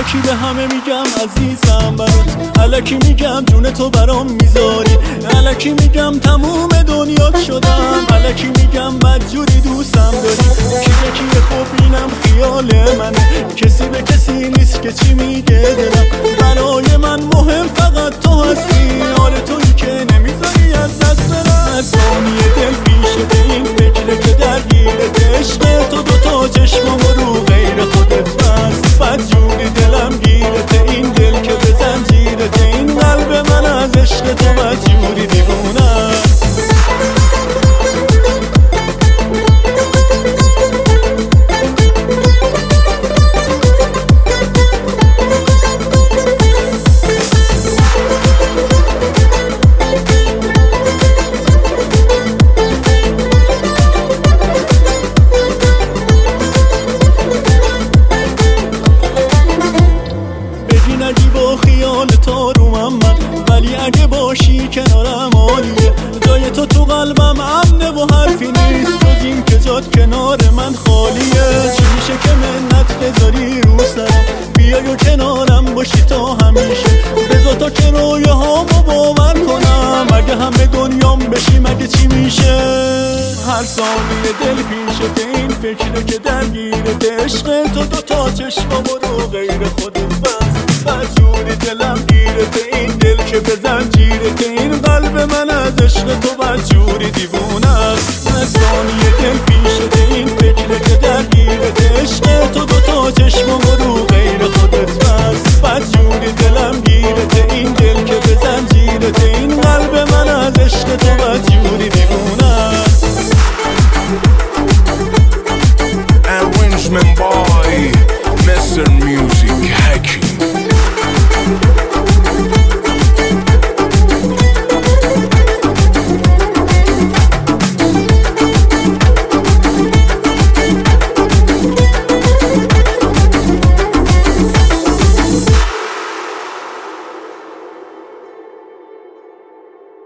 الکی به همه میگم عزیزم برات، الکی میگم جون تو برام میذاری، الکی میگم تموم دنیا شدم، الکی میگم بدجوری دوستم داری. کی خوب اینم خیال منه، کسی به کسی نیست که چی میگه دلم. برای من مهم فقط تو هستی، آره تویی که نمیذاری از دست برم. ثانیه دل پیشه این فکره که درگیره عشق تو، دوتا چشمم رو غیر خودت بست. بدجوری دلم گیرته این دل که به زنجیرته، این قلب من از عشق تو بدجوری دیوونه. با خیال تو رو من، ولی اگه باشی کنارم عالیه. جای تو قلبم امنه و حرفی نیست جز این که جات کنار من خالیه. چی میشه که منت بذاری رو سرم، بیای و کنارم باشی تا همیشه. بذار تا که رویاهامو باور کنم، اگه همه دنیام بشی مگه چی میشه. هر ثانیه دل پیشته این فکره که درگیره عشق تو، دوتا چشمم رو غیر خودت بست. بدجوری دلم گیرته این دل که به زنجیرته، این قلب من از عشق تو بدجوری دیوونه است.